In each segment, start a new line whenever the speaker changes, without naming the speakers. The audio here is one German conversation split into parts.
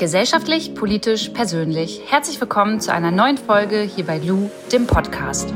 Gesellschaftlich, politisch, persönlich. Herzlich willkommen zu einer neuen Folge hier bei Lou, dem Podcast.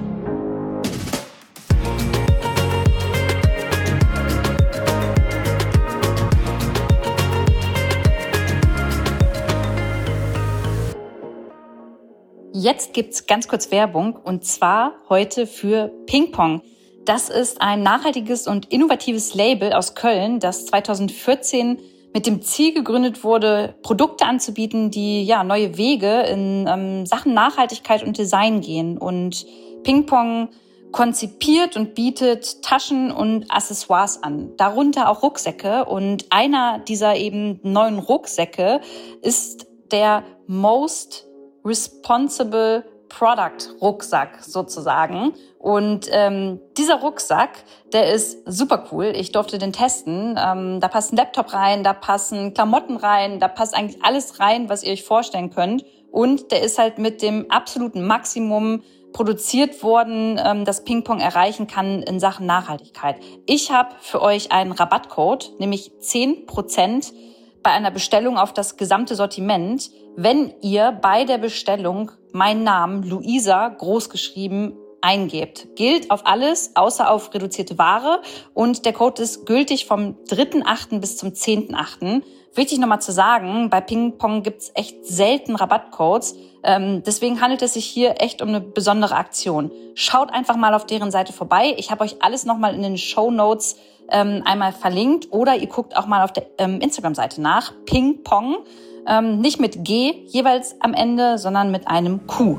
Jetzt gibt's ganz kurz Werbung und zwar heute für Ping-Pong. Das ist ein nachhaltiges und innovatives Label aus Köln, das 2014 mit dem Ziel gegründet wurde, Produkte anzubieten, die neue Wege in Sachen Nachhaltigkeit und Design gehen. Und Ping-Pong konzipiert und bietet Taschen und Accessoires an, darunter auch Rucksäcke. Und einer dieser eben neuen Rucksäcke ist der Most Responsible Product Rucksack sozusagen. Und dieser Rucksack, der ist super cool. Ich durfte den testen. Da passt ein Laptop rein, da passen Klamotten rein, da passt eigentlich alles rein, was ihr euch vorstellen könnt. Und der ist halt mit dem absoluten Maximum produziert worden, das Ping-Pong erreichen kann in Sachen Nachhaltigkeit. Ich habe für euch einen Rabattcode, nämlich 10% bei einer Bestellung auf das gesamte Sortiment, wenn ihr bei der Bestellung meinen Namen Luisa großgeschrieben eingebt. Gilt auf alles, außer auf reduzierte Ware. Und der Code ist gültig vom 3.8. bis zum 10.8. Wichtig nochmal zu sagen, bei Ping-Pong gibt's echt selten Rabattcodes. Deswegen handelt es sich hier echt um eine besondere Aktion. Schaut einfach mal auf deren Seite vorbei. Ich habe euch alles nochmal in den Shownotes einmal verlinkt. Oder ihr guckt auch mal auf der Instagram-Seite nach. Ping-Pong. Nicht mit G jeweils am Ende, sondern mit einem Q.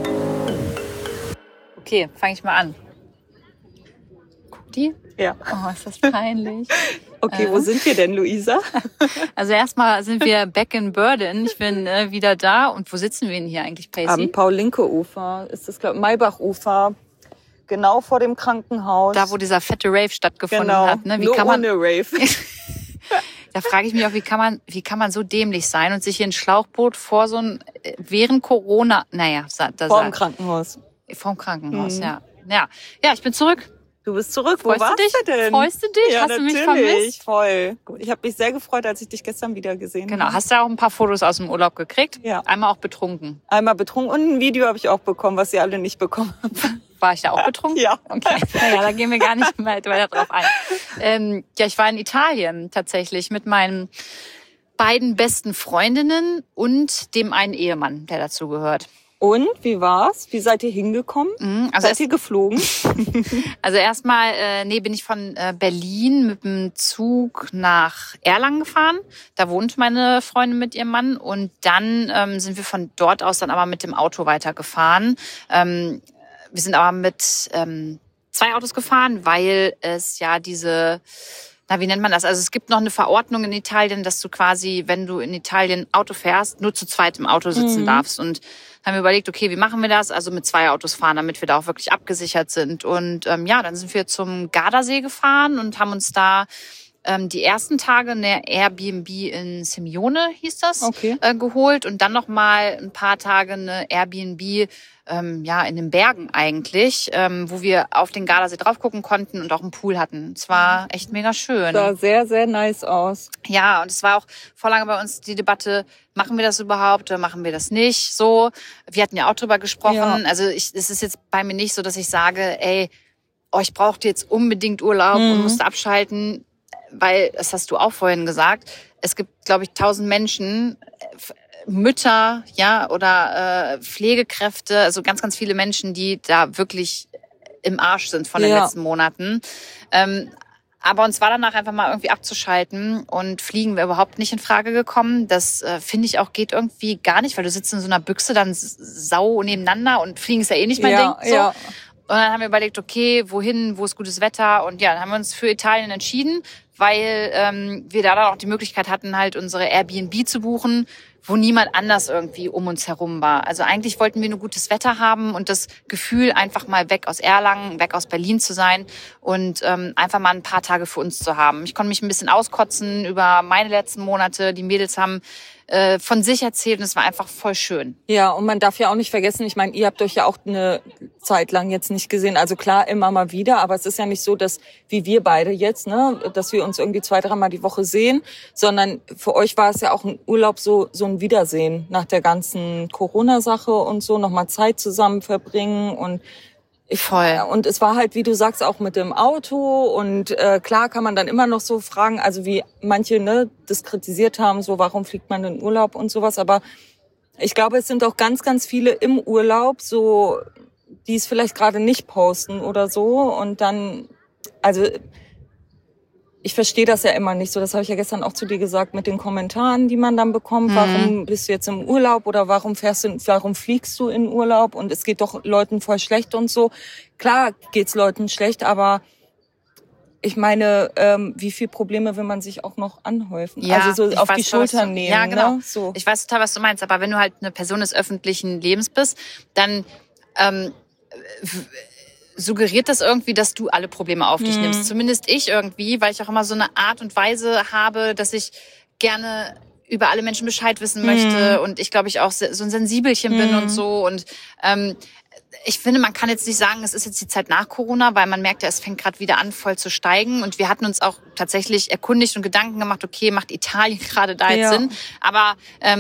Okay, fange ich mal an. Guckt die?
Ja.
Oh, ist das peinlich.
Okay, wo sind wir denn, Luisa?
Also erstmal sind wir back in Burden. Ich bin wieder da. Und wo sitzen wir denn hier eigentlich, Paisy?
Am Paul-Linke-Ufer. Ist das, glaube ich, Maybach-Ufer. Genau vor dem Krankenhaus.
Da, wo dieser fette Rave stattgefunden hat. Ne?
Nur ohne Rave.
Da frage ich mich auch, wie kann man so dämlich sein und sich hier ein Schlauchboot vor so ein, während Corona,
Vorm Krankenhaus.
Vorm Krankenhaus, ja. Ja, ich bin zurück.
Du bist zurück. Wo warst du denn?
Freust du dich?
Ja,
hast du mich vermisst?
Voll. Ich habe mich sehr gefreut, als ich dich gestern wieder gesehen habe.
Genau. Hast du auch ein paar Fotos aus dem Urlaub gekriegt?
Ja.
Einmal auch betrunken.
Einmal betrunken und ein Video habe ich auch bekommen, was ihr alle nicht bekommen habt.
War ich da auch betrunken?
Ja.
Okay. Naja, da gehen wir gar nicht weiter drauf ein. Ich war in Italien tatsächlich mit meinen beiden besten Freundinnen und dem einen Ehemann, der dazu gehört.
Und, wie war's? Wie seid ihr hingekommen? Seid ihr geflogen?
Also erstmal bin ich von Berlin mit dem Zug nach Erlangen gefahren. Da wohnt meine Freundin mit ihrem Mann. Und dann sind wir von dort aus dann aber mit dem Auto weitergefahren. Wir sind aber mit 2 Autos gefahren, weil es ja diese... wie nennt man das? Also es gibt noch eine Verordnung in Italien, dass du quasi, wenn du in Italien Auto fährst, nur zu zweit im Auto sitzen darfst. Und haben wir überlegt, okay, wie machen wir das? Also mit 2 Autos fahren, damit wir da auch wirklich abgesichert sind. Und dann sind wir zum Gardasee gefahren und haben uns da die ersten Tage eine Airbnb in Simeone, hieß das, geholt. Und dann noch mal ein paar Tage eine Airbnb in den Bergen eigentlich, wo wir auf den Gardasee drauf gucken konnten und auch einen Pool hatten. Es war echt mega schön.
Sah sehr, sehr nice aus.
Ja, und es war auch vor lange bei uns die Debatte, machen wir das überhaupt oder machen wir das nicht? So, wir hatten ja auch drüber gesprochen. Ja. Also es ist jetzt bei mir nicht so, dass ich sage, ich brauche jetzt unbedingt Urlaub und musste abschalten, weil, das hast du auch vorhin gesagt, es gibt, glaube ich, 1000 Menschen, Mütter, oder Pflegekräfte, also ganz, ganz viele Menschen, die da wirklich im Arsch sind von den letzten Monaten. Aber uns war danach einfach mal irgendwie abzuschalten und Fliegen wäre überhaupt nicht in Frage gekommen. Das finde ich auch geht irgendwie gar nicht, weil du sitzt in so einer Büchse dann sau nebeneinander und Fliegen ist ja eh nicht mein Ding. So. Ja. Und dann haben wir überlegt, okay, wohin, wo ist gutes Wetter? Und dann haben wir uns für Italien entschieden, weil wir da dann auch die Möglichkeit hatten, halt unsere Airbnb zu buchen, wo niemand anders irgendwie um uns herum war. Also eigentlich wollten wir nur gutes Wetter haben und das Gefühl, einfach mal weg aus Erlangen, weg aus Berlin zu sein und einfach mal ein paar Tage für uns zu haben. Ich konnte mich ein bisschen auskotzen über meine letzten Monate. Die Mädels haben von sich erzählt und es war einfach voll schön.
Ja, und man darf ja auch nicht vergessen, ich meine, ihr habt euch ja auch eine Zeit lang jetzt nicht gesehen. Also klar, immer mal wieder, aber es ist ja nicht so, dass, wie wir beide jetzt, ne, dass wir uns irgendwie 2-3 Mal die Woche sehen, sondern für euch war es ja auch ein Urlaub, so ein Wiedersehen nach der ganzen Corona-Sache und so, nochmal Zeit zusammen verbringen und
voll.
Und es war halt, wie du sagst, auch mit dem Auto und klar kann man dann immer noch so fragen, also wie manche, ne, das kritisiert haben, so warum fliegt man in Urlaub und sowas, aber ich glaube, es sind auch ganz, ganz viele im Urlaub, so die es vielleicht gerade nicht posten oder so. Und dann, also ich verstehe das ja immer nicht so. Das habe ich ja gestern auch zu dir gesagt mit den Kommentaren, die man dann bekommt. Warum bist du jetzt im Urlaub oder warum fliegst du in Urlaub? Und es geht doch Leuten voll schlecht und so. Klar geht's Leuten schlecht, aber ich meine, wie viel Probleme will man sich auch noch anhäufen?
Ja,
also so auf die Schultern nehmen.
Ja, genau.
Ne? So.
Ich weiß total, was du meinst. Aber wenn du halt eine Person des öffentlichen Lebens bist, dann suggeriert das irgendwie, dass du alle Probleme auf dich nimmst. Zumindest ich irgendwie, weil ich auch immer so eine Art und Weise habe, dass ich gerne über alle Menschen Bescheid wissen möchte und ich glaube, ich auch so ein Sensibelchen bin und so. Und ich finde, man kann jetzt nicht sagen, es ist jetzt die Zeit nach Corona, weil man merkt ja, es fängt gerade wieder an, voll zu steigen. Und wir hatten uns auch tatsächlich erkundigt und Gedanken gemacht, okay, macht Italien gerade da jetzt Sinn? Aber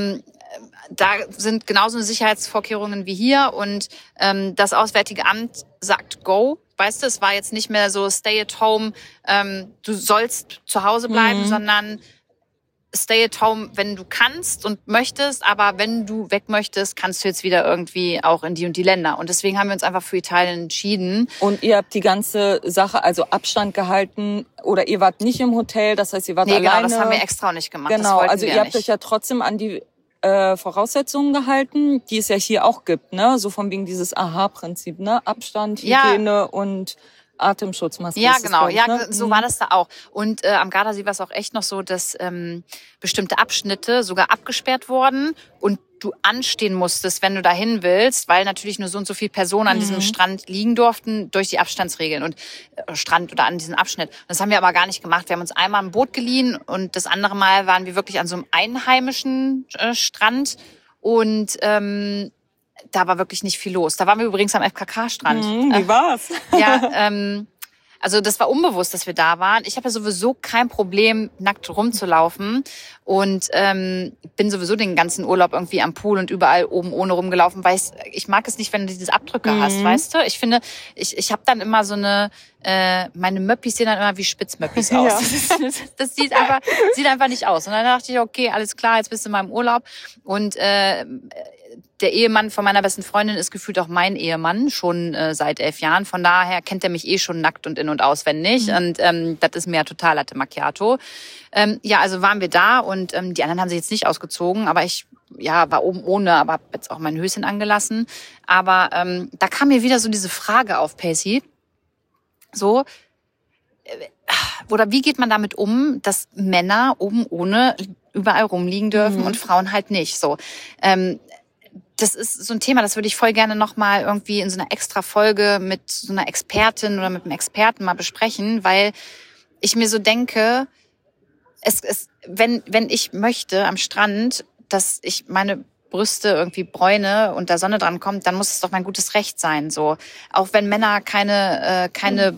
da sind genauso eine Sicherheitsvorkehrungen wie hier und das Auswärtige Amt sagt Go. Weißt du, es war jetzt nicht mehr so Stay at home, du sollst zu Hause bleiben, sondern Stay at home, wenn du kannst und möchtest, aber wenn du weg möchtest, kannst du jetzt wieder irgendwie auch in die und die Länder. Und deswegen haben wir uns einfach für Italien entschieden.
Und ihr habt die ganze Sache, also Abstand gehalten oder ihr wart nicht im Hotel, das heißt, ihr wart alleine.
Genau, das haben wir extra auch nicht gemacht.
Genau, also ihr habt euch ja trotzdem an die Voraussetzungen gehalten, die es ja hier auch gibt, ne? So von wegen dieses Aha-Prinzip, ne? Abstand, Hygiene und Atemschutzmaske.
Ja, genau.
Ich, ne?
So war das da auch. Und am Gardasee war es auch echt noch so, dass bestimmte Abschnitte sogar abgesperrt wurden und du anstehen musstest, wenn du dahin willst, weil natürlich nur so und so viele Personen an diesem Strand liegen durften durch die Abstandsregeln und Strand oder an diesem Abschnitt. Das haben wir aber gar nicht gemacht. Wir haben uns einmal ein Boot geliehen und das andere Mal waren wir wirklich an so einem einheimischen Strand und da war wirklich nicht viel los. Da waren wir übrigens am FKK-Strand.
Wie war's?
Ja, also das war unbewusst, dass wir da waren. Ich habe ja sowieso kein Problem, nackt rumzulaufen und bin sowieso den ganzen Urlaub irgendwie am Pool und überall oben ohne rumgelaufen, weil ich mag es nicht, wenn du diese Abdrücke hast, weißt du? Ich finde, ich habe dann immer so eine, meine Möppis sehen dann immer wie Spitzmöppis aus. Ja. Das sieht einfach nicht aus. Und dann dachte ich, okay, alles klar, jetzt bist du mal im Urlaub und der Ehemann von meiner besten Freundin ist gefühlt auch mein Ehemann, schon seit 11 Jahren. Von daher kennt er mich eh schon nackt und in- und auswendig. Und das ist mir ja total Latte Macchiato. Ja, also waren wir da und die anderen haben sich jetzt nicht ausgezogen. Aber ich war oben ohne, aber habe jetzt auch mein Höschen angelassen. Aber da kam mir wieder so diese Frage auf, Pacey. So, oder wie geht man damit um, dass Männer oben ohne überall rumliegen dürfen und Frauen halt nicht? So, das ist so ein Thema, das würde ich voll gerne nochmal irgendwie in so einer extra Folge mit so einer Expertin oder mit einem Experten mal besprechen, weil ich mir so denke, wenn ich möchte am Strand, dass ich meine Brüste irgendwie bräune und da Sonne dran kommt, dann muss es doch mein gutes Recht sein, so. Auch wenn Männer keine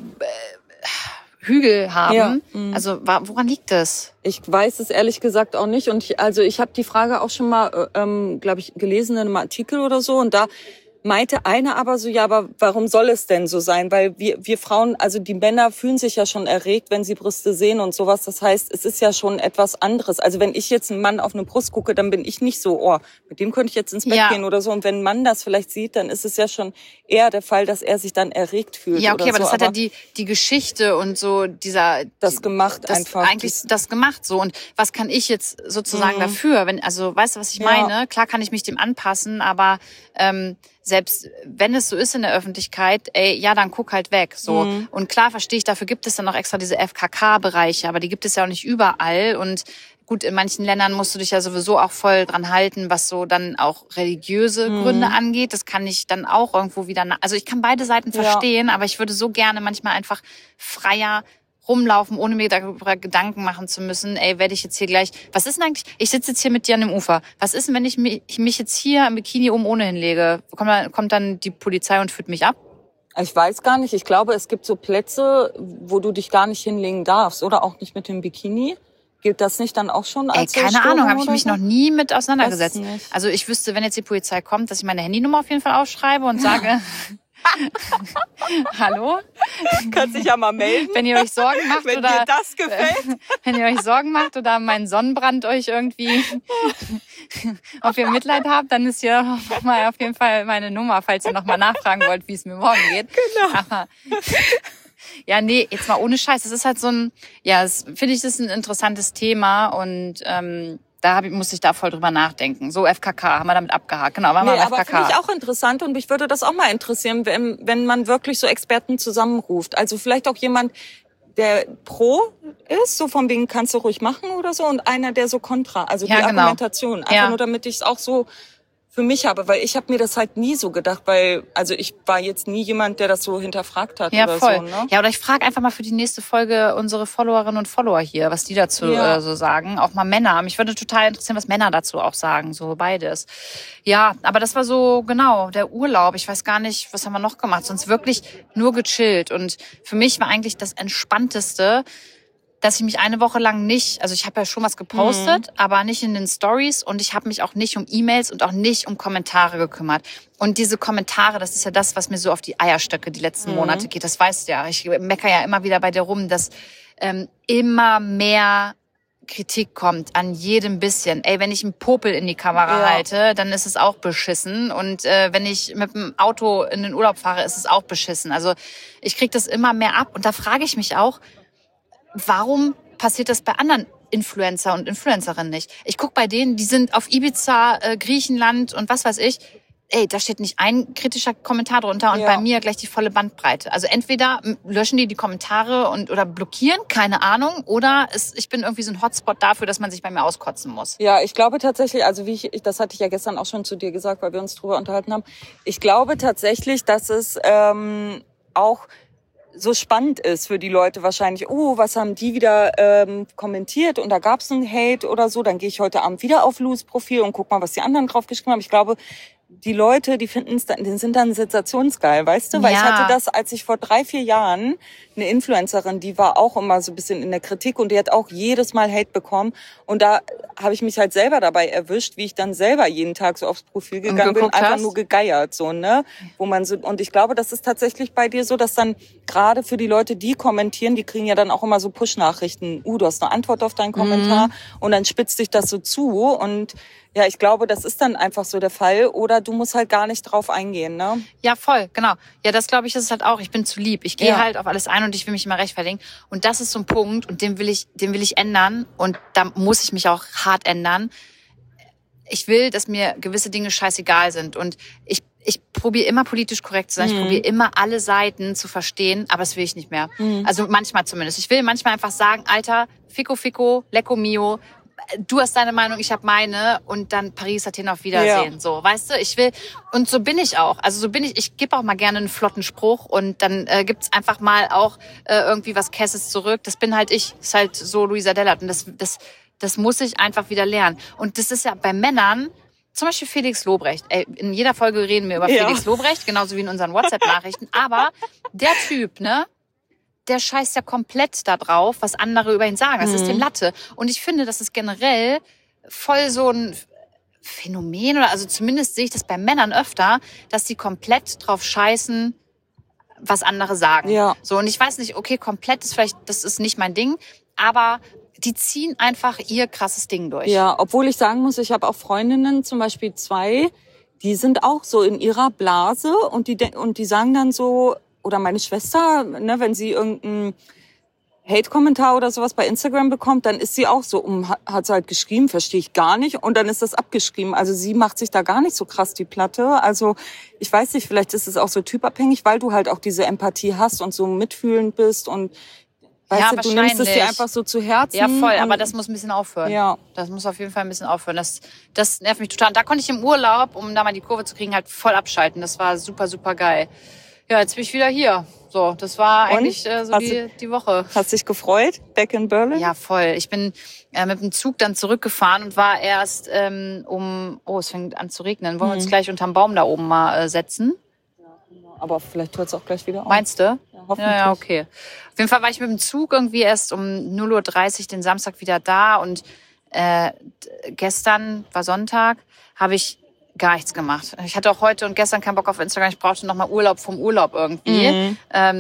Hügel haben. Ja. Also woran liegt das?
Ich weiß es ehrlich gesagt auch nicht. Und ich habe die Frage auch schon mal, glaube ich, gelesen in einem Artikel oder so. Und da meinte einer aber so, ja, aber warum soll es denn so sein? Weil wir Frauen, also die Männer fühlen sich ja schon erregt, wenn sie Brüste sehen und sowas. Das heißt, es ist ja schon etwas anderes. Also wenn ich jetzt einen Mann auf eine Brust gucke, dann bin ich nicht so, oh, mit dem könnte ich jetzt ins Bett gehen oder so. Und wenn ein Mann das vielleicht sieht, dann ist es ja schon eher der Fall, dass er sich dann erregt fühlt.
Ja, okay,
oder
aber
so.
Das hat ja die Geschichte und so
das gemacht einfach.
Eigentlich das gemacht so. Und was kann ich jetzt sozusagen dafür? Also weißt du, was ich meine? Klar kann ich mich dem anpassen, aber selbst wenn es so ist in der Öffentlichkeit, dann guck halt weg. So. Und klar verstehe ich, dafür gibt es dann auch extra diese FKK-Bereiche, aber die gibt es ja auch nicht überall. Und gut, in manchen Ländern musst du dich ja sowieso auch voll dran halten, was so dann auch religiöse Gründe angeht. Das kann ich dann auch irgendwo wieder... Also ich kann beide Seiten verstehen, aber ich würde so gerne manchmal einfach freier rumlaufen, ohne mir darüber Gedanken machen zu müssen, werde ich jetzt hier gleich... Was ist denn eigentlich... Ich sitze jetzt hier mit dir an dem Ufer. Was ist denn, wenn ich mich jetzt hier im Bikini oben ohne hinlege? Kommt dann die Polizei und führt mich ab?
Ich weiß gar nicht. Ich glaube, es gibt so Plätze, wo du dich gar nicht hinlegen darfst. Oder auch nicht mit dem Bikini. Gilt das nicht dann auch schon als
keine Ahnung, habe ich mich noch nie mit auseinandergesetzt.
Nicht.
Also ich wüsste, wenn jetzt die Polizei kommt, dass ich meine Handynummer auf jeden Fall aufschreibe und sage, hallo?
Kannst dich ja mal melden.
Wenn ihr euch Sorgen macht
wenn
oder
dir das gefällt.
Wenn ihr euch Sorgen macht oder mein Sonnenbrand euch irgendwie, ob ihr Mitleid habt, dann ist hier mal auf jeden Fall meine Nummer, falls ihr noch mal nachfragen wollt, wie es mir morgen geht.
Genau.
Aber ja, nee, jetzt mal ohne Scheiß. Das ist halt so ein, ja, finde ich, das ist ein interessantes Thema und muss ich da voll drüber nachdenken. So FKK, haben wir damit abgehakt. Genau, waren wir beim FKK.
Aber finde ich auch interessant und mich würde das auch mal interessieren, wenn man wirklich so Experten zusammenruft. Also vielleicht auch jemand, der pro ist, so von wegen kannst du ruhig machen oder so, und einer, der so kontra, also die Argumentation. Einfach nur, damit ich es auch so für mich habe, weil ich habe mir das halt nie so gedacht, weil, also ich war jetzt nie jemand, der das so hinterfragt hat oder
voll.
so. Ne?
Ja, oder ich frage einfach mal für die nächste Folge unsere Followerinnen und Follower hier, was die dazu so sagen. Auch mal Männer. Mich würde total interessieren, was Männer dazu auch sagen, so beides. Ja, aber das war so, genau, der Urlaub. Ich weiß gar nicht, was haben wir noch gemacht, sonst wirklich nur gechillt. Und für mich war eigentlich das Entspannteste, dass ich mich eine Woche lang nicht, also ich habe ja schon was gepostet, aber nicht in den Stories, und ich habe mich auch nicht um E-Mails und auch nicht um Kommentare gekümmert. Und diese Kommentare, das ist ja das, was mir so auf die Eierstöcke die letzten Monate geht. Das weißt du ja. Ich meckere ja immer wieder bei dir rum, dass immer mehr Kritik kommt an jedem bisschen. Ey, wenn ich einen Popel in die Kamera halte, dann ist es auch beschissen. Und wenn ich mit dem Auto in den Urlaub fahre, ist es auch beschissen. Also ich kriege das immer mehr ab. Und da frage ich mich auch, warum passiert das bei anderen Influencer und Influencerinnen nicht? Ich gucke bei denen, die sind auf Ibiza, Griechenland und was weiß ich. Ey, da steht nicht ein kritischer Kommentar drunter, und bei mir gleich die volle Bandbreite. Also entweder löschen die Kommentare oder blockieren, keine Ahnung, oder ich bin irgendwie so ein Hotspot dafür, dass man sich bei mir auskotzen muss.
Ja, ich glaube tatsächlich, also das hatte ich ja gestern auch schon zu dir gesagt, weil wir uns drüber unterhalten haben. Ich glaube tatsächlich, dass es auch so spannend ist für die Leute wahrscheinlich, was haben die wieder kommentiert, und da gab's einen Hate oder so, dann gehe ich heute Abend wieder auf Lou's Profil und guck mal, was die anderen drauf geschrieben haben. Ich glaube, die Leute, die sind dann sensationsgeil, weißt du? Weil ich hatte das, als ich vor 3-4 Jahren, eine Influencerin, die war auch immer so ein bisschen in der Kritik, und die hat auch jedes Mal Hate bekommen. Und da habe ich mich halt selber dabei erwischt, wie ich dann selber jeden Tag so aufs Profil gegangen bin, einfach nur gegeiert, so, ne? Wo man so, und ich glaube, das ist tatsächlich bei dir so, dass dann gerade für die Leute, die kommentieren, die kriegen ja dann auch immer so Push-Nachrichten. Du hast eine Antwort auf deinen Kommentar, und dann spitzt dich das so zu, und ja, ich glaube, das ist dann einfach so der Fall. Oder du musst halt gar nicht drauf eingehen, ne?
Ja, voll, genau. Ja, das glaube ich ist halt auch. Ich bin zu lieb. Ich gehe halt auf alles ein und ich will mich immer rechtfertigen. Und das ist so ein Punkt, und den will ich ändern. Und da muss ich mich auch hart ändern. Ich will, dass mir gewisse Dinge scheißegal sind. Und ich probiere immer politisch korrekt zu sein. Ich probiere immer alle Seiten zu verstehen, aber das will ich nicht mehr. Also manchmal zumindest. Ich will manchmal einfach sagen, Alter, Fico, Lecco Mio, du hast deine Meinung, ich habe meine, und dann Paris, Athen, auf Wiedersehen. So, weißt du, ich will, und so bin ich auch. Also so bin ich gebe auch mal gerne einen flotten Spruch, und dann gibt's einfach mal auch irgendwie was Kesses zurück. Das bin halt ich. Das ist halt so Luisa Dellert, und das muss ich einfach wieder lernen. Und das ist ja bei Männern, zum Beispiel Felix Lobrecht. Ey, in jeder Folge reden wir über Felix Lobrecht, genauso wie in unseren WhatsApp-Nachrichten. Aber der Typ, ne, der scheißt ja komplett da drauf, was andere über ihn sagen. Das ist dem Latte. Und ich finde, das ist generell voll so ein Phänomen, oder also zumindest sehe ich das bei Männern öfter, dass die komplett drauf scheißen, was andere sagen. Ja. So, und ich weiß nicht, okay, komplett ist vielleicht, das ist nicht mein Ding, aber die ziehen einfach ihr krasses Ding durch.
Ja, obwohl ich sagen muss, ich habe auch Freundinnen, zum Beispiel 2, die sind auch so in ihrer Blase, und die sagen dann so, oder meine Schwester, ne, wenn sie irgendeinen Hate-Kommentar oder sowas bei Instagram bekommt, dann ist sie auch so, hat sie halt geschrieben, verstehe ich gar nicht, und dann ist das abgeschrieben. Also sie macht sich da gar nicht so krass die Platte. Also ich weiß nicht, vielleicht ist es auch so typabhängig, weil du halt auch diese Empathie hast und so mitfühlend bist, und weißt du nimmst es dir einfach so zu Herzen.
Ja, voll, aber das muss ein bisschen aufhören. Ja. Das muss auf jeden Fall ein bisschen aufhören. Das nervt mich total. Und da konnte ich im Urlaub, um da mal die Kurve zu kriegen, halt voll abschalten. Das war super, super geil. Ja, jetzt bin ich wieder hier. So, das war eigentlich so die Woche.
Hast dich gefreut? Back in Berlin?
Ja, voll. Ich bin mit dem Zug dann zurückgefahren und war erst es fängt an zu regnen. Wollen wir uns gleich unterm Baum da oben mal setzen?
Aber vielleicht hört es auch gleich wieder auf.
Meinst du?
Ja, hoffentlich.
Ja, okay. Auf jeden Fall war ich mit dem Zug irgendwie erst um 0:30 Uhr den Samstag wieder da und gestern war Sonntag, habe ich gar nichts gemacht. Ich hatte auch heute und gestern keinen Bock auf Instagram. Ich brauchte nochmal Urlaub vom Urlaub irgendwie.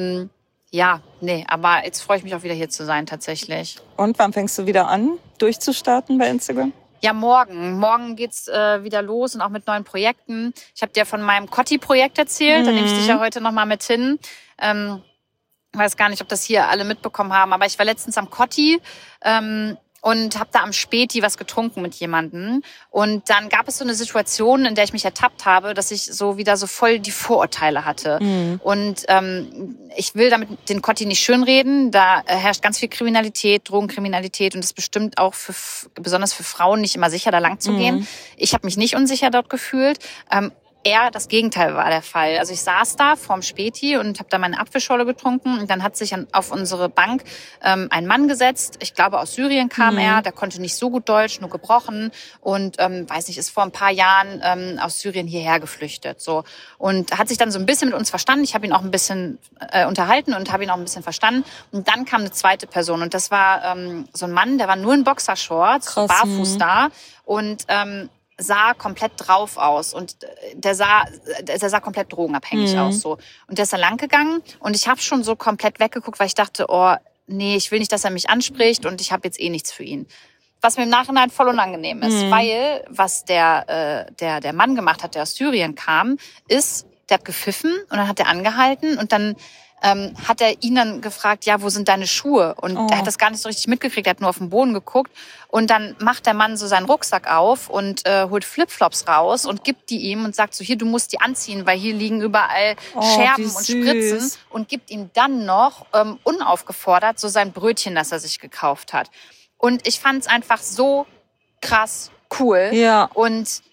Aber jetzt freue ich mich auch wieder hier zu sein tatsächlich.
Und wann fängst du wieder an, durchzustarten bei Instagram?
Ja, morgen. Morgen geht's wieder los und auch mit neuen Projekten. Ich habe dir von meinem Cotti-Projekt erzählt. Da nehme ich dich ja heute nochmal mit hin. Ich weiß gar nicht, ob das hier alle mitbekommen haben, aber ich war letztens am Cotti und habe da am Späti was getrunken mit jemandem. Und dann gab es so eine Situation, in der ich mich ertappt habe, dass ich so wieder so voll die Vorurteile hatte. Und ich will damit den Cotti nicht schönreden. Da herrscht ganz viel Kriminalität, Drogenkriminalität, und es ist bestimmt auch besonders für Frauen nicht immer sicher, da lang zu gehen. Ich habe mich nicht unsicher dort gefühlt. Eher das Gegenteil war der Fall. Also ich saß da vorm Späti und habe da meine Apfelschorle getrunken, und dann hat sich auf unsere Bank ein Mann gesetzt. Ich glaube, aus Syrien kam er. Der konnte nicht so gut Deutsch, nur gebrochen, und ist vor ein paar Jahren aus Syrien hierher geflüchtet. So, und hat sich dann so ein bisschen mit uns verstanden. Ich habe ihn auch ein bisschen unterhalten und habe ihn auch ein bisschen verstanden. Und dann kam eine zweite Person, und das war so ein Mann, der war nur in Boxershorts, barfuß da, und sah komplett drauf aus, und der sah komplett drogenabhängig aus, so. Und der ist da lang gegangen, und ich habe schon so komplett weggeguckt, weil ich dachte, oh nee, ich will nicht, dass er mich anspricht, und ich habe jetzt eh nichts für ihn. Was mir im Nachhinein voll unangenehm ist, weil was der Mann gemacht hat, der aus Syrien kam, ist, der hat gepfiffen, und dann hat er angehalten, und dann hat er ihn dann gefragt, ja, wo sind deine Schuhe? Und er hat das gar nicht so richtig mitgekriegt, er hat nur auf den Boden geguckt. Und dann macht der Mann so seinen Rucksack auf und holt Flipflops raus und gibt die ihm und sagt so, hier, du musst die anziehen, weil hier liegen überall Scherben und Spritzen. Und gibt ihm dann noch unaufgefordert so sein Brötchen, das er sich gekauft hat. Und ich fand es einfach so krass cool. Ja. Und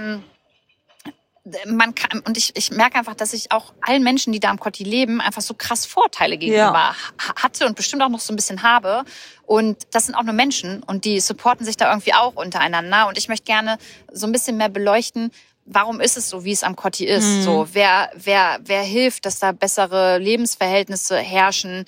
ich merke einfach, dass ich auch allen Menschen, die da am Cotti leben, einfach so krass Vorteile gegenüber hatte und bestimmt auch noch so ein bisschen habe. Und das sind auch nur Menschen, und die supporten sich da irgendwie auch untereinander. Und ich möchte gerne so ein bisschen mehr beleuchten, warum ist es so, wie es am Cotti ist? So, wer hilft, dass da bessere Lebensverhältnisse herrschen?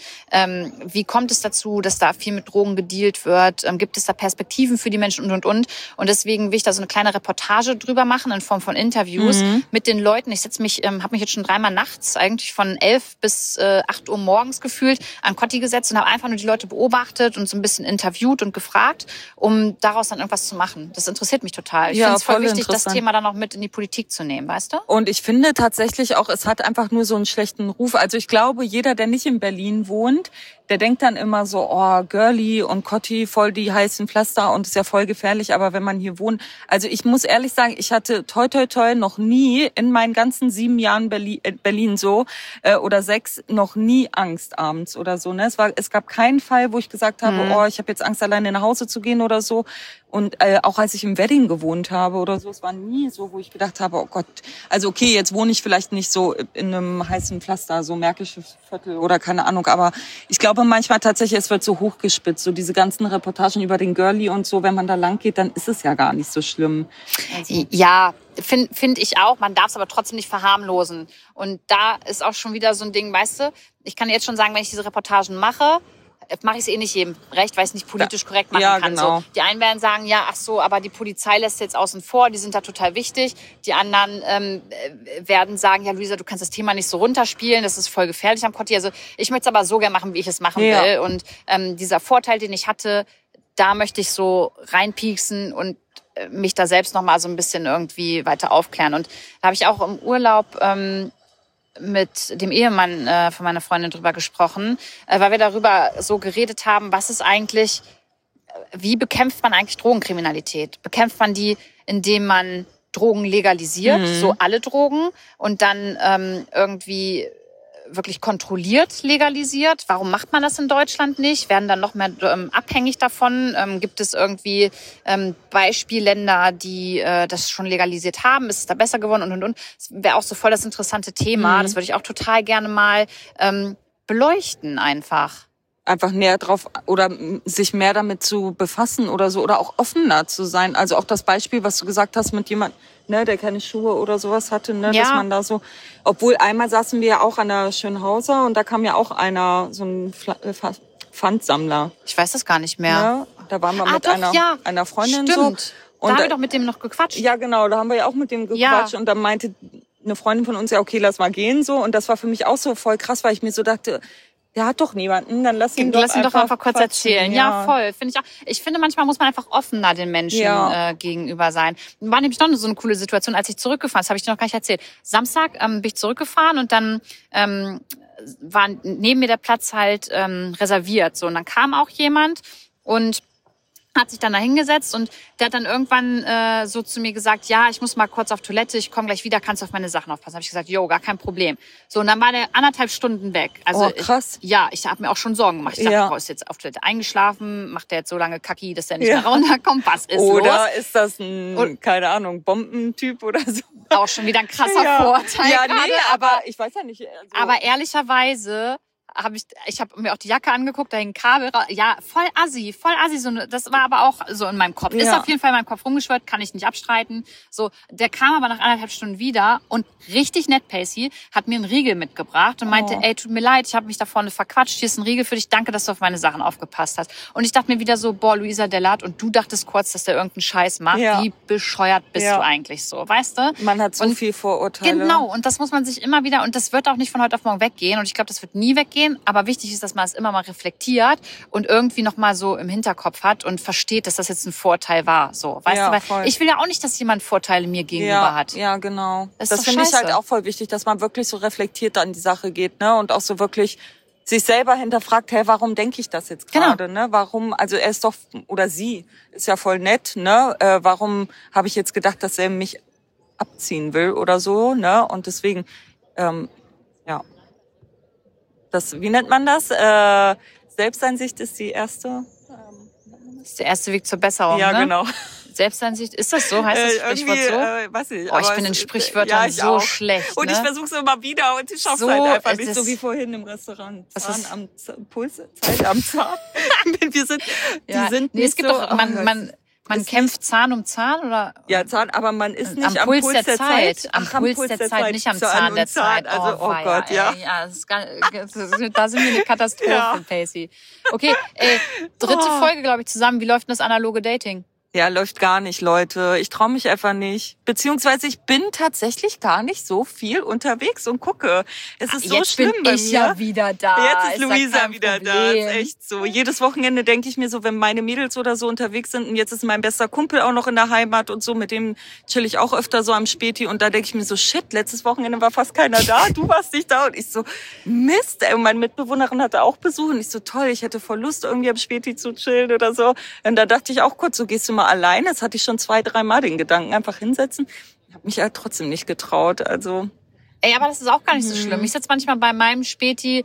Wie kommt es dazu, dass da viel mit Drogen gedealt wird? Gibt es da Perspektiven für die Menschen und? Und deswegen will ich da so eine kleine Reportage drüber machen in Form von Interviews mit den Leuten. Ich habe mich jetzt schon 3-mal nachts, eigentlich von 11 bis 8 Uhr morgens gefühlt, an Cotti gesetzt und habe einfach nur die Leute beobachtet und so ein bisschen interviewt und gefragt, um daraus dann irgendwas zu machen. Das interessiert mich total. Ich finde es voll wichtig, das Thema dann auch mit in die Politik zu nehmen, weißt du?
Und ich finde tatsächlich auch, es hat einfach nur so einen schlechten Ruf. Also ich glaube, jeder, der nicht in Berlin wohnt, der denkt dann immer so, oh, Girlie und Cotti, voll die heißen Pflaster und ist ja voll gefährlich. Aber wenn man hier wohnt, also ich muss ehrlich sagen, ich hatte toi toi toi noch nie in meinen ganzen 7 Jahren Berlin so oder 6 noch nie Angst abends oder so. Ne? Es gab keinen Fall, wo ich gesagt habe, oh, ich habe jetzt Angst, alleine nach Hause zu gehen oder so. Und auch als ich im Wedding gewohnt habe oder so, es war nie so, wo ich gedacht habe, oh Gott, also okay, jetzt wohne ich vielleicht nicht so in einem heißen Pflaster, so Märkisches Viertel oder keine Ahnung, aber ich glaube manchmal tatsächlich, es wird so hochgespitzt, so diese ganzen Reportagen über den Girlie und so, wenn man da lang geht, dann ist es ja gar nicht so schlimm.
Also. Ja, finde ich auch, man darf es aber trotzdem nicht verharmlosen. Und da ist auch schon wieder so ein Ding, weißt du, ich kann jetzt schon sagen, wenn ich diese Reportagen mache ich es eh nicht jedem recht, weil ich es nicht politisch korrekt machen kann. Genau. So, die einen werden sagen, ja, ach so, aber die Polizei lässt jetzt außen vor, die sind da total wichtig. Die anderen werden sagen, ja, Luisa, du kannst das Thema nicht so runterspielen, das ist voll gefährlich am Cotti. Also ich möchte es aber so gerne machen, wie ich es machen will. Und dieser Vorteil, den ich hatte, da möchte ich so reinpieksen und mich da selbst noch mal so ein bisschen irgendwie weiter aufklären. Und da habe ich auch im Urlaub mit dem Ehemann von meiner Freundin drüber gesprochen, weil wir darüber so geredet haben, wie bekämpft man eigentlich Drogenkriminalität? Bekämpft man die, indem man Drogen legalisiert, so alle Drogen, und dann irgendwie wirklich kontrolliert legalisiert? Warum macht man das in Deutschland nicht? Werden dann noch mehr abhängig davon? Gibt es irgendwie Beispielländer, die das schon legalisiert haben? Ist es da besser geworden? Und. Das wäre auch so voll das interessante Thema. Das würde ich auch total gerne mal beleuchten einfach.
einfach näher drauf oder sich mehr damit zu befassen oder so oder auch offener zu sein. Also auch das Beispiel, was du gesagt hast mit jemand, ne, der keine Schuhe oder sowas hatte, ne, dass man da so, obwohl einmal saßen wir ja auch an der Schönhauser und da kam ja auch einer, so ein Pfandsammler.
Ich weiß das gar nicht mehr.
Ja, da waren wir mit einer Freundin.
Stimmt.
So. Und
da haben wir doch mit dem noch gequatscht.
Ja, genau, da haben wir ja auch mit dem gequatscht und dann meinte eine Freundin von uns, ja, okay, lass mal gehen so. Und das war für mich auch so voll krass, weil ich mir so dachte, der hat doch niemanden, dann lass ihn doch einfach
kurz erzählen. Ja, voll. Finde ich auch. Ich finde, manchmal muss man einfach offener den Menschen gegenüber sein. War nämlich noch so eine coole Situation, als ich zurückgefahren, das habe ich dir noch gar nicht erzählt. Samstag bin ich zurückgefahren und dann war neben mir der Platz halt reserviert. So, und dann kam auch jemand und hat sich dann da hingesetzt und der hat dann irgendwann so zu mir gesagt, ja, ich muss mal kurz auf Toilette, ich komme gleich wieder, kannst du auf meine Sachen aufpassen? Habe ich gesagt, jo, gar kein Problem. So, und dann war der 1,5 Stunden weg. Also
krass.
Ich habe mir auch schon Sorgen gemacht. Ich dachte, Frau ist jetzt auf Toilette eingeschlafen, macht der jetzt so lange Kacki, dass der nicht mehr runterkommt? Was ist los?
Oder ist das ein, keine Ahnung, Bombentyp oder so?
Auch schon wieder ein krasser Vorteil.
Ja, nee, aber ich weiß ja nicht. Also
aber ehrlicherweise ich habe mir auch die Jacke angeguckt, da hing ein Kabel. Ja, voll assi. So, das war aber auch so in meinem Kopf. Ist auf jeden Fall in meinem Kopf rumgeschwört, kann ich nicht abstreiten. So, der kam aber nach 1,5 Stunden wieder und richtig nett, Pacey, hat mir einen Riegel mitgebracht und meinte, ey, tut mir leid, ich habe mich da vorne verquatscht, hier ist ein Riegel für dich, danke, dass du auf meine Sachen aufgepasst hast. Und ich dachte mir wieder so, boah, Luisa Dellert, und du dachtest kurz, dass der irgendeinen Scheiß macht. Ja. Wie bescheuert bist du eigentlich so, weißt du?
Man hat so viel Vorurteile.
Genau, und das muss man sich immer wieder, und das wird auch nicht von heute auf morgen weggehen und ich glaube, das wird nie weggehen. Aber wichtig ist, dass man es immer mal reflektiert und irgendwie noch mal so im Hinterkopf hat und versteht, dass das jetzt ein Vorteil war. So, weißt du, weil voll. Ich will ja auch nicht, dass jemand Vorteile mir gegenüber hat.
Ja, genau. Das finde ich halt auch voll wichtig, dass man wirklich so reflektiert an die Sache geht, ne? Und auch so wirklich sich selber hinterfragt, hey, warum denke ich das jetzt gerade, ne? Warum, also er ist doch, oder sie ist ja voll nett, ne? Warum habe ich jetzt gedacht, dass er mich abziehen will oder so, ne? Und deswegen, wie nennt man das? Selbsteinsicht ist die erste.
Das ist der erste Weg zur Besserung,
ja, genau.
Selbsteinsicht, ist das so? Heißt das Sprichwort so?
Weiß ich.
Ich bin in Sprichwörtern so
auch.
Schlecht.
Und ich versuche es immer wieder und ich schaffe es halt einfach nicht, so wie vorhin im Restaurant. Zahn am Puls, Zeit am Zahn. Wir sind, die sind nicht
es gibt
so...
doch, man kämpft Zahn um Zahn, oder?
Ja, Zahn, aber man ist nicht am Puls der Zeit.
Am Puls der Zeit, nicht am Zahn der Zeit.
Also, oh Gott, ja.
Ja, da sind wir eine Katastrophe, Pacey. Okay, dritte Folge, glaube ich, zusammen. Wie läuft denn das analoge Dating?
Ja, läuft gar nicht, Leute. Ich traue mich einfach nicht. Beziehungsweise ich bin tatsächlich gar nicht so viel unterwegs und gucke. Es ist so
jetzt
schlimm bei mir.
Jetzt bin ich ja wieder da.
Jetzt ist Luisa wieder da. Ist echt so. Jedes Wochenende denke ich mir so, wenn meine Mädels oder so unterwegs sind und jetzt ist mein bester Kumpel auch noch in der Heimat und so, mit dem chill ich auch öfter so am Späti und da denke ich mir so, shit, letztes Wochenende war fast keiner da, du warst nicht da und ich so, Mist, ey. Und meine Mitbewohnerin hatte auch Besuch und ich so, toll, ich hätte voll Lust irgendwie am Späti zu chillen oder so. Und da dachte ich auch kurz, so gehst du mal alleine. Das hatte ich schon 2-3 Mal den Gedanken, einfach hinsetzen. Ich habe mich halt trotzdem nicht getraut. Also.
Aber das ist auch gar nicht so schlimm. Ich sitze manchmal bei meinem Späti,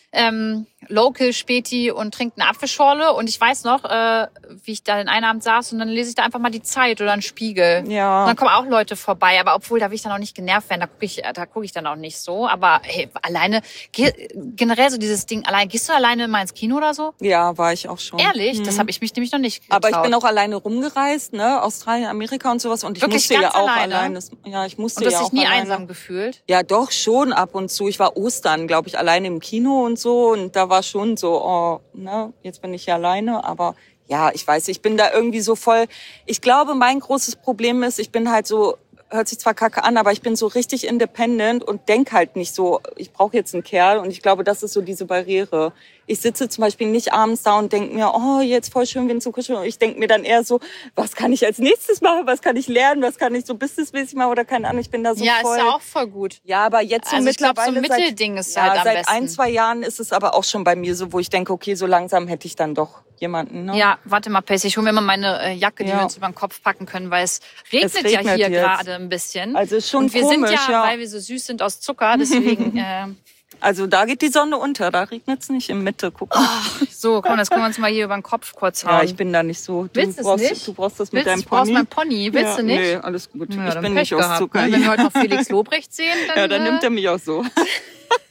Local Späti und trinke eine Apfelschorle und ich weiß noch, wie ich da den einen Abend saß und dann lese ich da einfach mal die Zeit oder einen Spiegel.
Ja.
Und dann kommen auch Leute vorbei, aber obwohl, da will ich dann auch nicht genervt werden, da gucke ich dann auch nicht so. Aber hey, alleine, generell so dieses Ding, gehst du alleine mal ins Kino oder so?
Ja, war ich auch schon.
Ehrlich? Das habe ich mich nämlich noch nicht getraut.
Aber ich bin auch alleine rumgereist, ne, Australien, Amerika und sowas und ich
wirklich
musste ja auch
alleine.
Ja, ich musste
und du
ja
hast
auch
dich nie
alleine.
einsam gefühlt?
Ja, doch schon ab und zu. Ich war Ostern, glaube ich, alleine im Kino und so und da war schon so, oh, ne, jetzt bin ich hier alleine, aber ja, ich weiß, ich bin da irgendwie so voll, ich glaube, mein großes Problem ist, ich bin halt so, hört sich zwar kacke an, aber ich bin so richtig independent und denk halt nicht so, ich brauche jetzt einen Kerl und ich glaube, das ist so diese Barriere. Ich sitze zum Beispiel nicht abends da und denke mir, oh, jetzt voll schön, wenn zu kuscheln. Ich denke mir dann eher so, was kann ich als nächstes machen, was kann ich lernen, was kann ich so businessmäßig machen oder keine Ahnung, ich bin da so voll.
Ja, ist ja auch voll gut.
Ja, aber jetzt so
also
mittlerweile
ich glaube, so ein Mittelding ist halt am
seit
besten.
1-2 Jahren ist es aber auch schon bei mir so, wo ich denke, okay, so langsam hätte ich dann doch jemanden. Ne?
Ja, warte mal, Pacey, ich hole mir mal meine Jacke, die wir uns über den Kopf packen können, weil es regnet ja hier gerade ein bisschen.
Also ist schon
und wir
komisch,
sind ja, weil wir so süß sind aus Zucker, deswegen...
Also da geht die Sonne unter, da regnet es nicht in Mitte. Guck mal.
Oh, so, komm, das können wir uns mal hier über den Kopf kurz hauen.
Ja, ich bin da nicht so.
Willst du es nicht?
Du brauchst das mit deinem Pony.
Du brauchst mein Pony, willst du nicht?
Nee, alles gut.
Ja,
ich bin nicht aus Zucker.
Ne? Wenn wir heute noch Felix Lobrecht sehen, dann...
Ja, dann nimmt er mich auch so.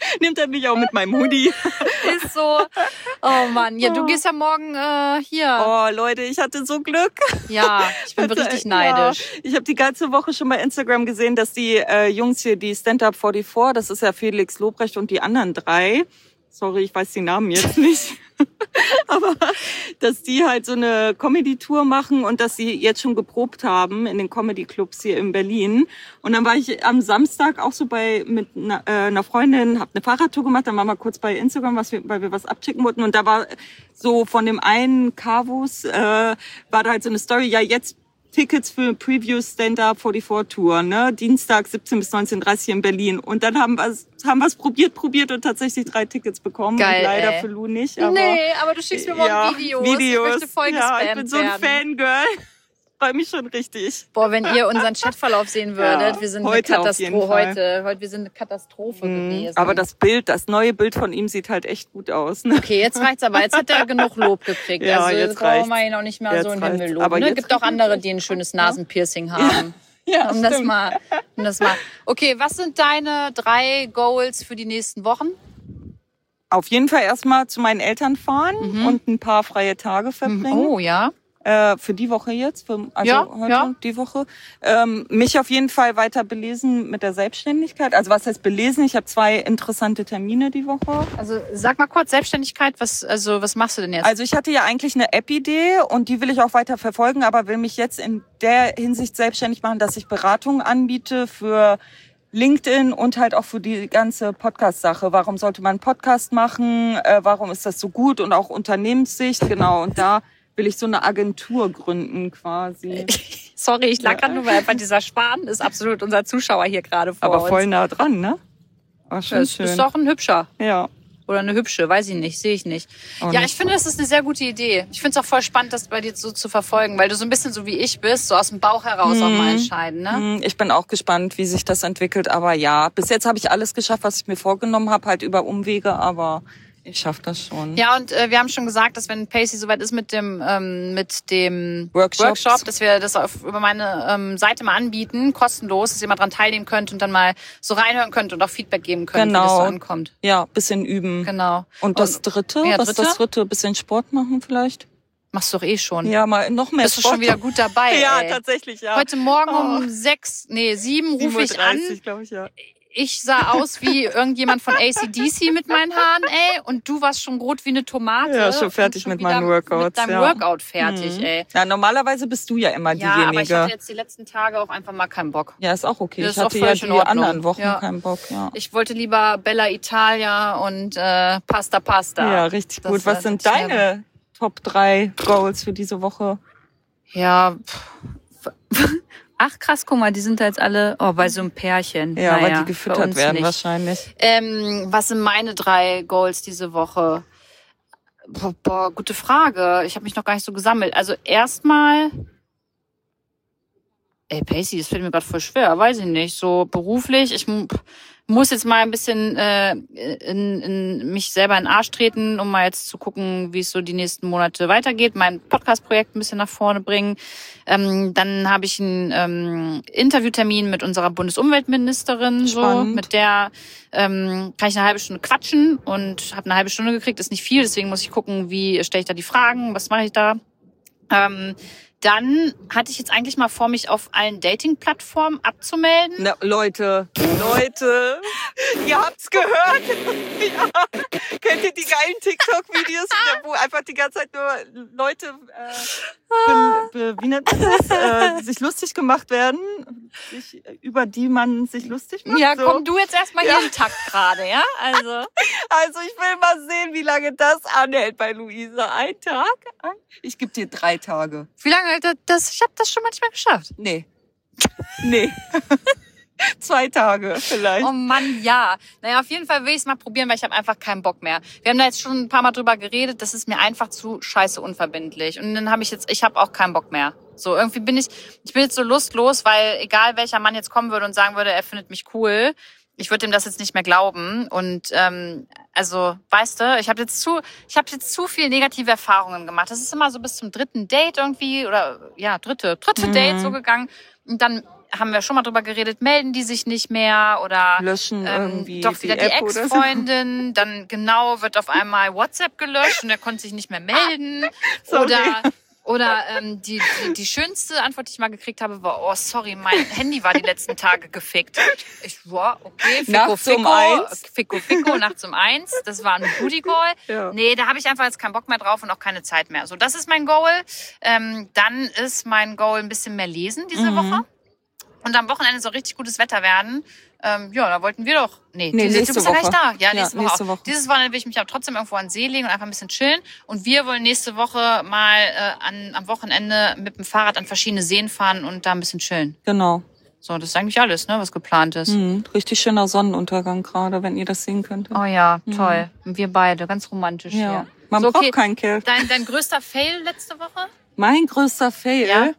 Nimmt er mich auch mit meinem Hoodie.
Ist so. Oh Mann, ja, du gehst ja morgen hier.
Oh Leute, ich hatte so Glück.
Ja, ich bin richtig neidisch.
Ja, ich habe die ganze Woche schon bei Instagram gesehen, dass die Jungs hier, die Stand-Up 44, das ist ja Felix Lobrecht und die anderen 3, sorry, ich weiß die Namen jetzt nicht, aber dass die halt so eine Comedy-Tour machen und dass sie jetzt schon geprobt haben in den Comedy-Clubs hier in Berlin. Und dann war ich am Samstag auch so mit einer Freundin, habe eine Fahrradtour gemacht, dann waren wir kurz bei Instagram, weil wir was abchecken wollten. Und da war so von dem einen Carvus, war da halt so eine Story, ja jetzt Tickets für Preview Stand-Up 44 Tour, ne? Dienstag 17 bis 19:30 in Berlin. Und dann haben wir es probiert und tatsächlich 3 Tickets bekommen.
Geil,
und leider
ey.
für Lou nicht. Aber,
Nee, aber du schickst mir morgen Videos. Ich möchte voll gespammt
ich bin so ein
werden.
Fangirl. Freue mich schon richtig.
Boah, wenn ihr unseren Chatverlauf sehen würdet,
Ja,
wir sind eine
heute auf jeden
Katastrophe.
Fall.
Heute wir sind eine Katastrophe gewesen.
Aber das neue Bild von ihm sieht halt echt gut aus. Ne?
Okay, jetzt reicht's aber. Jetzt hat er genug Lob gekriegt.
Ja,
also
jetzt
brauchen wir ihn auch nicht mehr
Jetzt
so in den
reicht's.
Himmel
Aber
loben. Ne?
jetzt
Gibt auch
richtig
andere,
gut.
die ein schönes Nasenpiercing haben.
Ja,
um das mal. Okay, was sind deine 3 Goals für die nächsten Wochen?
Auf jeden Fall erstmal zu meinen Eltern fahren und ein paar freie Tage verbringen.
Oh ja.
Für die Woche jetzt, heute,
ja.
die Woche. Mich auf jeden Fall weiter belesen mit der Selbstständigkeit. Also was heißt belesen? Ich habe 2 interessante Termine die Woche.
Also sag mal kurz, Selbstständigkeit, was machst du denn jetzt?
Also ich hatte ja eigentlich eine App-Idee und die will ich auch weiter verfolgen, aber will mich jetzt in der Hinsicht selbstständig machen, dass ich Beratungen anbiete für LinkedIn und halt auch für die ganze Podcast-Sache. Warum sollte man einen Podcast machen? Warum ist das so gut? Und auch Unternehmenssicht, genau. Und da will ich so eine Agentur gründen quasi.
Sorry, ich lag gerade nur, weil einfach dieser Schwan ist absolut unser Zuschauer hier gerade vor uns.
Aber voll nah dran, ne? War schon
Das
schön.
ist doch ein hübscher.
Ja.
Oder eine hübsche, weiß ich nicht, sehe ich nicht.
Auch
Ja,
nicht.
ich finde, das ist eine sehr gute Idee. Ich finde es auch voll spannend, das bei dir so zu verfolgen, weil du so ein bisschen so wie ich bist, so aus dem Bauch heraus auch mal entscheiden, ne?
Ich bin auch gespannt, wie sich das entwickelt. Aber ja, bis jetzt habe ich alles geschafft, was ich mir vorgenommen habe, halt über Umwege, aber ich schaffe das schon.
Ja, und wir haben schon gesagt, dass wenn Pacey soweit ist mit dem
Workshops.
Workshop, dass wir das über meine Seite mal anbieten, kostenlos, dass ihr mal dran teilnehmen könnt und dann mal so reinhören könnt und auch Feedback geben könnt, wie das so ankommt.
Ja, bisschen üben.
Genau.
Und das Dritte?
Ja,
Was ist das Dritte? Bisschen Sport machen vielleicht?
Machst du doch eh schon.
Ja, mal noch mehr
Bist du
Sport.
schon wieder gut dabei,
Ja,
ey.
tatsächlich, ja.
Heute Morgen um 7 rufe ich an.
7:30 glaube ich, ja.
Ich sah aus wie irgendjemand von AC/DC mit meinen Haaren, ey. Und du warst schon rot wie eine Tomate.
Ja, schon fertig
und
mit meinen
wieder
Workouts.
Mit deinem
ja.
Workout fertig, ey.
Ja, normalerweise bist du ja immer
Ja,
diejenige.
aber ich hatte jetzt die letzten Tage auch einfach mal keinen Bock.
Ja, ist auch okay.
Das
Ich
ist auch
hatte ja
völlig
die
in Ordnung.
anderen Wochen
Ja.
keinen Bock, ja.
Ich wollte lieber Bella Italia und Pasta.
Ja, richtig
Das,
gut. Was sind
hatte ich
deine Top 3 Goals für diese Woche?
Ja, ach krass, guck mal, die sind da jetzt alle bei so einem Pärchen.
Ja,
naja,
weil die
bei
gefüttert
uns
werden
nicht.
wahrscheinlich.
Was sind meine 3 Goals diese Woche? Boah, gute Frage. Ich habe mich noch gar nicht so gesammelt. Also erstmal, Pacey, das fällt mir gerade voll schwer, weiß ich nicht. So beruflich, ich muss jetzt mal ein bisschen in mich selber in den Arsch treten, um mal jetzt zu gucken, wie es so die nächsten Monate weitergeht. Mein Podcast-Projekt ein bisschen nach vorne bringen. Dann habe ich einen Interviewtermin mit unserer Bundesumweltministerin. So, mit der kann ich eine halbe Stunde quatschen und habe eine halbe Stunde gekriegt. Ist nicht viel, deswegen muss ich gucken, wie stelle ich da die Fragen, was mache ich da. Dann hatte ich jetzt eigentlich mal vor, mich auf allen Dating-Plattformen abzumelden.
Na, Leute, ihr habt's gehört. Ja. Kennt ihr die geilen TikTok-Videos, wo einfach die ganze Zeit nur Leute, wie nennt man das, sich lustig gemacht werden, über die man sich lustig macht?
Ja,
so.
komm du jetzt erstmal hier im Takt gerade, ja? Also
ich will mal sehen, wie lange das anhält bei Luisa. Ein Tag? Ich gebe dir 3 Tage.
wie lange das? Ich habe das schon manchmal geschafft.
Nee. 2 Tage vielleicht.
Oh Mann, ja. Naja, auf jeden Fall will ich es mal probieren, weil ich habe einfach keinen Bock mehr. Wir haben da jetzt schon ein paar Mal drüber geredet, das ist mir einfach zu scheiße unverbindlich. Und dann habe ich habe auch keinen Bock mehr. So, irgendwie bin ich bin jetzt so lustlos, weil egal welcher Mann jetzt kommen würde und sagen würde, er findet mich cool, ich würde ihm das jetzt nicht mehr glauben. Und also, weißt du, ich habe jetzt zu viel negative Erfahrungen gemacht. Das ist immer so bis zum 3. Date irgendwie oder ja, dritte Date so gegangen. Und dann haben wir schon mal drüber geredet, melden die sich nicht mehr oder
löschen irgendwie
doch wieder die Ex-Freundin, dann genau wird auf einmal WhatsApp gelöscht und er konnte sich nicht mehr melden. Oder die schönste Antwort, die ich mal gekriegt habe, war, oh sorry, mein Handy war die letzten Tage gefickt. Ich war, okay, Fico, nachts um 1. Das war ein Booty Call. Ja. Nee, da habe ich einfach jetzt keinen Bock mehr drauf und auch keine Zeit mehr. So, das ist mein Goal. Dann ist mein Goal ein bisschen mehr lesen diese Woche. Und am Wochenende soll richtig gutes Wetter werden. Da wollten wir doch. Nee, du bist ja gleich da. Ja, nächste Woche. Dieses Wochenende will ich mich aber trotzdem irgendwo an den See legen und einfach ein bisschen chillen. Und wir wollen nächste Woche mal am Wochenende mit dem Fahrrad an verschiedene Seen fahren und da ein bisschen chillen.
Genau.
So, das ist eigentlich alles, ne, was geplant ist.
Richtig schöner Sonnenuntergang gerade, wenn ihr das sehen könntet.
Oh ja, toll. Und wir beide, ganz romantisch hier.
Ja. Man braucht keinen Kerl.
Dein größter Fail letzte Woche?
Mein größter Fail?
Ja.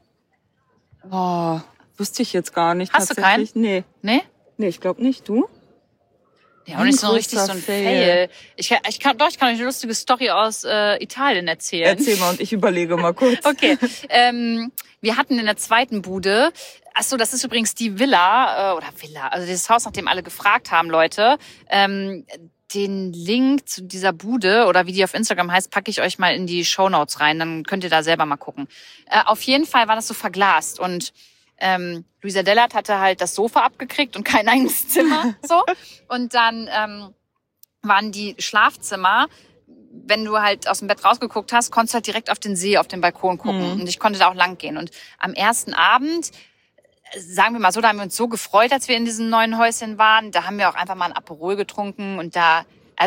Oh, wusste ich jetzt gar nicht.
Hast du keinen?
Nee.
Nee?
Nee, ich glaube nicht. Du?
Ja, auch nicht so richtig so ein Fail. Ich kann euch eine lustige Story aus Italien erzählen.
Erzähl mal und ich überlege mal kurz.
Okay. Wir hatten in der zweiten Bude, das ist übrigens die Villa, also dieses Haus, nach dem alle gefragt haben, Leute. Den Link zu dieser Bude oder wie die auf Instagram heißt, packe ich euch mal in die Shownotes rein. Dann könnt ihr da selber mal gucken. Auf jeden Fall war das so verglast und Luisa Dellert hatte halt das Sofa abgekriegt und kein eigenes Zimmer. So. Und dann waren die Schlafzimmer, wenn du halt aus dem Bett rausgeguckt hast, konntest du halt direkt auf den See, auf den Balkon gucken. Und ich konnte da auch lang gehen. Und am ersten Abend, sagen wir mal so, da haben wir uns so gefreut, als wir in diesem neuen Häuschen waren. Da haben wir auch einfach mal ein Aperol getrunken und da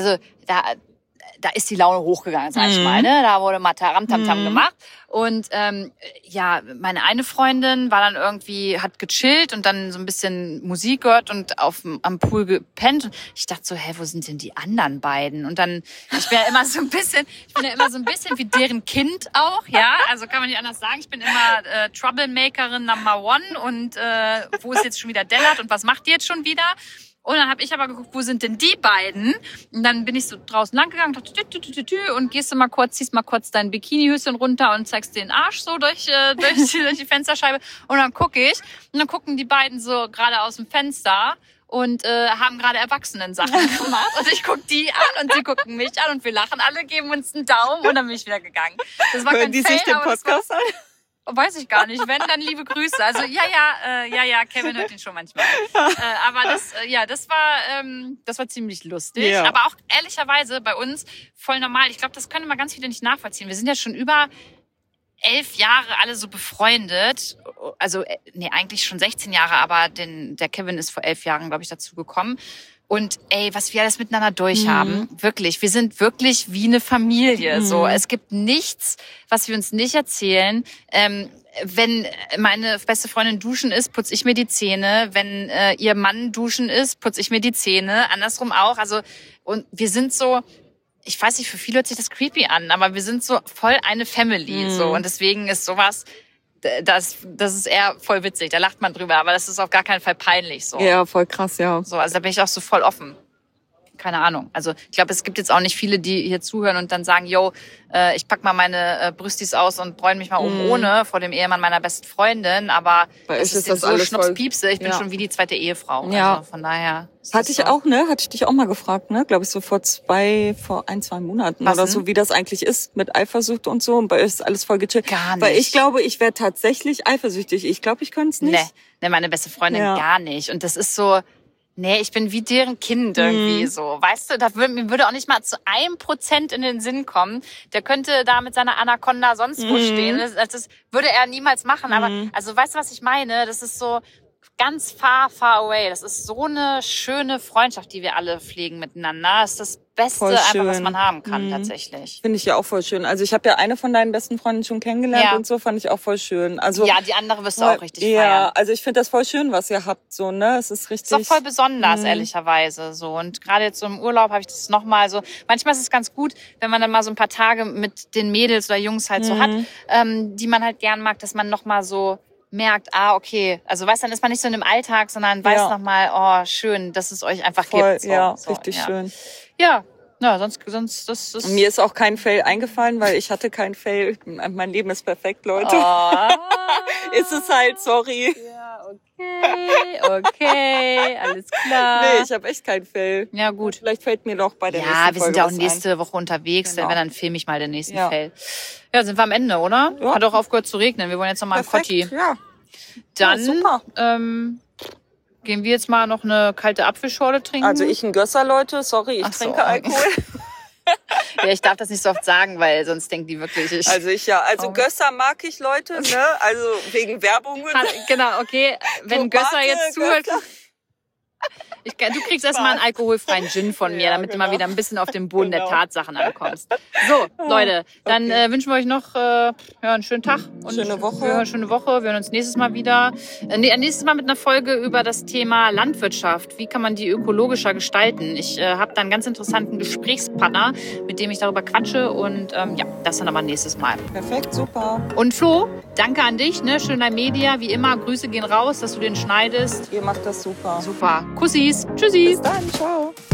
ist die Laune hochgegangen, sag ich mal. Ne? Da wurde mal Taram-Tam-Tam gemacht. Und meine eine Freundin war dann irgendwie, hat gechillt und dann so ein bisschen Musik gehört und am Pool gepennt. Und ich dachte so, wo sind denn die anderen beiden? Und dann, ich bin ja immer so ein bisschen wie deren Kind auch, ja. Also kann man nicht anders sagen. Ich bin immer Troublemakerin Number One und wo ist jetzt schon wieder Dellert und was macht die jetzt schon wieder? Und dann habe ich aber geguckt, wo sind denn die beiden? Und dann bin ich so draußen lang gegangen, dachte, und ziehst mal kurz dein Bikinihöschen runter und zeigst den Arsch so durch die Fensterscheibe. Und dann gucke ich, und dann gucken die beiden so gerade aus dem Fenster und haben gerade Erwachsenen-Sachen gemacht. Und ich gucke die an und sie gucken mich an und wir lachen alle, geben uns einen Daumen und dann bin ich wieder gegangen. Das war
Hören die sich den Podcast an?
Weiß ich gar nicht. Wenn, dann liebe Grüße. Also ja, Kevin hört ihn schon manchmal. Aber das war ziemlich lustig. Ja. Aber auch ehrlicherweise bei uns voll normal. Ich glaube, das können immer ganz viele nicht nachvollziehen. Wir sind ja schon über 11 Jahre alle so befreundet. Also, eigentlich schon 16 Jahre, aber der Kevin ist vor 11 Jahren, glaube ich, dazu gekommen. Und was wir alles miteinander durchhaben, wirklich, wir sind wirklich wie eine Familie. So, es gibt nichts, was wir uns nicht erzählen. Wenn meine beste Freundin duschen ist, putze ich mir die Zähne. Wenn ihr Mann duschen ist, putze ich mir die Zähne. Andersrum auch. Also, und wir sind so, ich weiß nicht, für viele hört sich das creepy an, aber wir sind so voll eine Family. So, und deswegen ist sowas, das ist eher voll witzig, da lacht man drüber, aber das ist auf gar keinen Fall peinlich. So.
Ja, voll krass, ja.
So, also da bin ich auch so voll offen. Keine Ahnung. Also ich glaube, es gibt jetzt auch nicht viele, die hier zuhören und dann sagen, ich pack mal meine Brüstis aus und bräune mich mal ohne vor dem Ehemann meiner besten Freundin, aber es ist so Schnupspiepse. Ich bin schon wie die zweite Ehefrau.
Ja.
Also von daher.
Hatte ich dich auch mal gefragt, ne? Glaube ich so vor 1-2 Monaten oder so, wie das eigentlich ist mit Eifersucht und so. Und bei euch ist alles voll gechillt.
Gar nicht.
Weil ich glaube, ich wäre tatsächlich eifersüchtig. Ich glaube, ich könnte es nicht.
Nee, meine beste Freundin gar nicht. Und das ist so, ich bin wie deren Kind irgendwie so. Weißt du, mir würde auch nicht mal zu 1% in den Sinn kommen. Der könnte da mit seiner Anaconda sonst wo stehen. Das würde er niemals machen. Aber, also weißt du, was ich meine? Das ist so ganz far away. Das ist so eine schöne Freundschaft, die wir alle pflegen miteinander. Das ist das Beste einfach, was man haben kann, tatsächlich.
Finde ich ja auch voll schön. Also ich habe ja eine von deinen besten Freundinnen schon kennengelernt und so, fand ich auch voll schön. Also
ja, die andere wirst du auch richtig feiern. Ja,
also ich finde das voll schön, was ihr habt, so, ne? Es ist richtig.
Ist auch voll besonders, ehrlicherweise, so. Und gerade jetzt so im Urlaub habe ich das nochmal so. Manchmal ist es ganz gut, wenn man dann mal so ein paar Tage mit den Mädels oder Jungs halt so hat, die man halt gern mag, dass man nochmal so merkt, okay, also weißt, dann ist man nicht so in dem Alltag, sondern weiß nochmal, schön, dass es euch einfach gibt. So,
ja, richtig schön.
Ja, sonst das ist...
Mir ist auch kein Fail eingefallen, weil ich hatte kein Fail. Mein Leben ist perfekt, Leute. Ist es halt, sorry.
Ja, Okay, alles klar.
Nee, ich habe echt kein Fell.
Ja, gut.
Vielleicht fällt mir noch bei der nächsten
Ja,
Folge
wir sind ja auch
was
nächste Woche unterwegs.
Genau.
Wenn dann filme ich mal den nächsten
Ja.
Fail. Ja, sind wir am Ende, oder?
Ja.
Hat auch aufgehört zu regnen. Wir wollen jetzt nochmal einen Kotti.
Ja.
Dann
Ja, super.
gehen wir jetzt mal noch eine kalte Apfelschorle trinken.
Also ich ein Gösser, Leute. Sorry, ich
Ach so.
trinke Alkohol.
Ja, ich darf das nicht so oft sagen, weil sonst denkt die wirklich, ich...
Also Gösser mag ich, Leute, ne? Also wegen Werbungen.
Genau, okay. Wenn
Tomate,
Gösser jetzt zuhört...
Gösser.
Du kriegst erstmal einen alkoholfreien Gin von mir,
Ja,
damit du
genau.
mal wieder ein bisschen auf den Boden der
Genau.
Tatsachen ankommst. So, Leute, dann
Okay.
wünschen wir euch noch einen schönen Tag. Und
Schöne Woche.
Wir hören schöne Woche. Wir hören uns nächstes Mal wieder. Nächstes Mal mit einer Folge über das Thema Landwirtschaft. Wie kann man die ökologischer gestalten? Ich habe da einen ganz interessanten Gesprächspartner, mit dem ich darüber quatsche. Und ja, das dann aber nächstes Mal.
Perfekt, super.
Und Flo, danke an dich. Ne? Schöner Media. Wie immer, Grüße gehen raus, dass du den schneidest.
Ihr macht das super.
Super. Kussis. Tschüssi.
Bis dann, ciao.